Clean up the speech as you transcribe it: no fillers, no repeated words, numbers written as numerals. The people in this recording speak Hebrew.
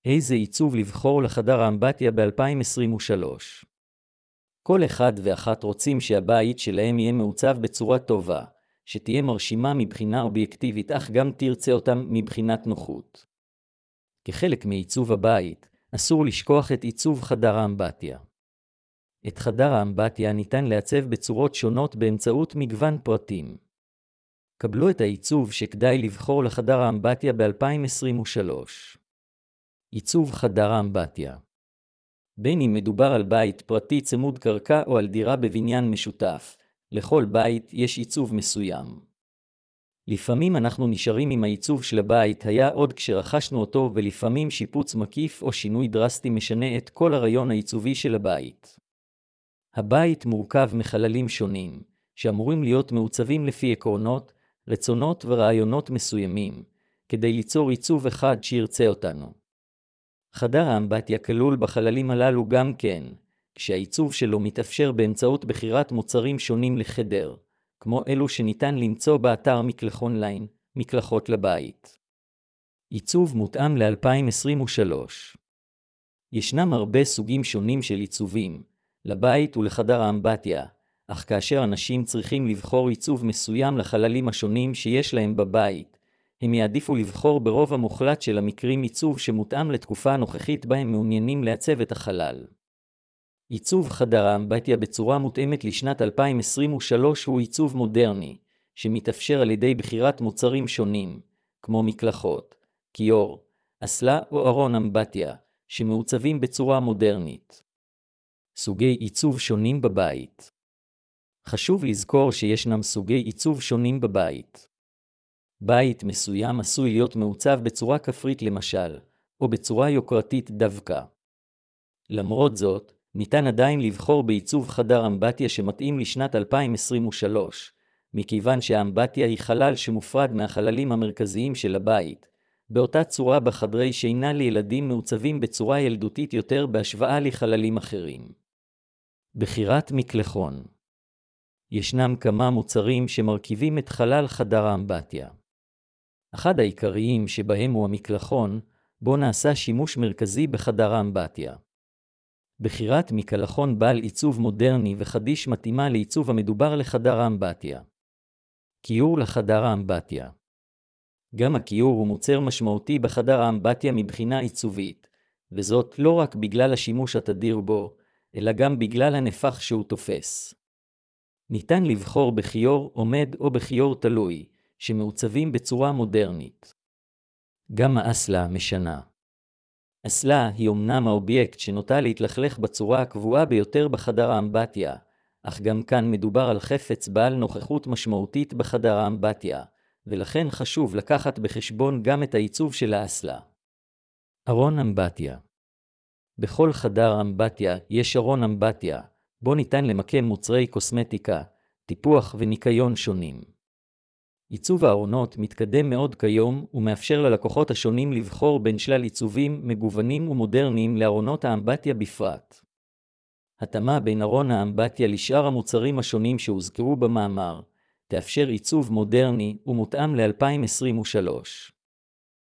איזה עיצוב לבחור לחדר האמבטיה ב-2023? כל אחד ואחת רוצים שהבית שלהם יהיה מעוצב בצורה טובה, שתהיה מרשימה מבחינה אובייקטיבית אך גם תרצה אותם מבחינת נוחות. כחלק מעיצוב הבית, אסור לשכוח את עיצוב חדר האמבטיה. את חדר האמבטיה ניתן לעצב בצורות שונות באמצעות מגוון פרטים. קבלו את העיצוב שכדאי לבחור לחדר האמבטיה ב-2023. עיצוב חדר האמבטיה. בין אם מדובר על בית פרטי צמוד קרקע או על דירה בבניין משותף, לכל בית יש עיצוב מסוים. לפעמים אנחנו נשארים עם העיצוב של הבית היה עוד כשרכשנו אותו, ולפעמים שיפוץ מקיף או שינוי דרסטי משנה את כל הרעיון העיצובי של הבית. הבית מורכב מחללים שונים, שאמורים להיות מעוצבים לפי עקרונות, רצונות ורעיונות מסוימים, כדי ליצור עיצוב אחד שירצה אותנו. חדר האמבטיה כלול בחללים הללו גם כן, כשהעיצוב שלו מתאפשר באמצעות בחירת מוצרים שונים לחדר, כמו אלו שניתן למצוא באתר מקלחון ליין, מקלחות לבית. עיצוב מותאם ל-2023. ישנם הרבה סוגים שונים של עיצובים, לבית ולחדר האמבטיה, אך כאשר אנשים צריכים לבחור עיצוב מסוים לחללים השונים שיש להם בבית, הם יעדיפו לבחור ברוב המוחלט של המקרים עיצוב שמותאם לתקופה הנוכחית בה הם מעוניינים לעצב את החלל. עיצוב חדר האמבטיה בצורה מותאמת לשנת 2023 הוא עיצוב מודרני, שמתאפשר על ידי בחירת מוצרים שונים, כמו מקלחות, כיור, אסלה או ארון אמבטיה, שמעוצבים בצורה מודרנית. סוגי עיצוב שונים בבית. חשוב לזכור שישנם סוגי עיצוב שונים בבית. בית מסוים עשוי להיות מעוצב בצורה כפרית למשל, או בצורה יוקרתית דווקא. למרות זאת, ניתן עדיין לבחור בעיצוב חדר אמבטיה שמתאים לשנת 2023, מכיוון שהאמבטיה היא חלל שמופרד מהחללים המרכזיים של הבית, באותה צורה בחדרי שינה לילדים מעוצבים בצורה ילדותית יותר בהשוואה לחללים אחרים. בחירת מקלחון. ישנם כמה מוצרים שמרכיבים את חלל חדר האמבטיה. אחד העיקריים שבהם הוא המקלחון, בו נעשה שימוש מרכזי בחדר האמבטיה. בחירת מקלחון בעל עיצוב מודרני וחדיש מתאימה לעיצוב המדובר לחדר האמבטיה. כיור לחדר האמבטיה. גם הכיור הוא מוצר משמעותי בחדר האמבטיה מבחינה עיצובית, וזאת לא רק בגלל השימוש התדיר בו, אלא גם בגלל הנפח שהוא תופס. ניתן לבחור בכיור עומד או בכיור תלוי, שמעוצבים בצורה מודרנית. גם האסלה משנה. אסלה היא אמנם האובייקט שנוטה להתלכלך בצורה הקבועה ביותר בחדר האמבטיה, אך גם כאן מדובר על חפץ בעל נוכחות משמעותית בחדר האמבטיה, ולכן חשוב לקחת בחשבון גם את העיצוב של האסלה. ארון אמבטיה. בכל חדר אמבטיה יש ארון אמבטיה, בו ניתן למקם מוצרי קוסמטיקה, טיפוח וניקיון שונים. עיצוב הארונות מתקדם מאוד כיום ומאפשר ללקוחות השונים לבחור בין שלל עיצובים מגוונים ומודרניים לארונות האמבטיה בפרט. התאמה בין ארון האמבטיה לשאר המוצרים השונים שהוזכרו במאמר, תאפשר עיצוב מודרני ומותאם ל-2023.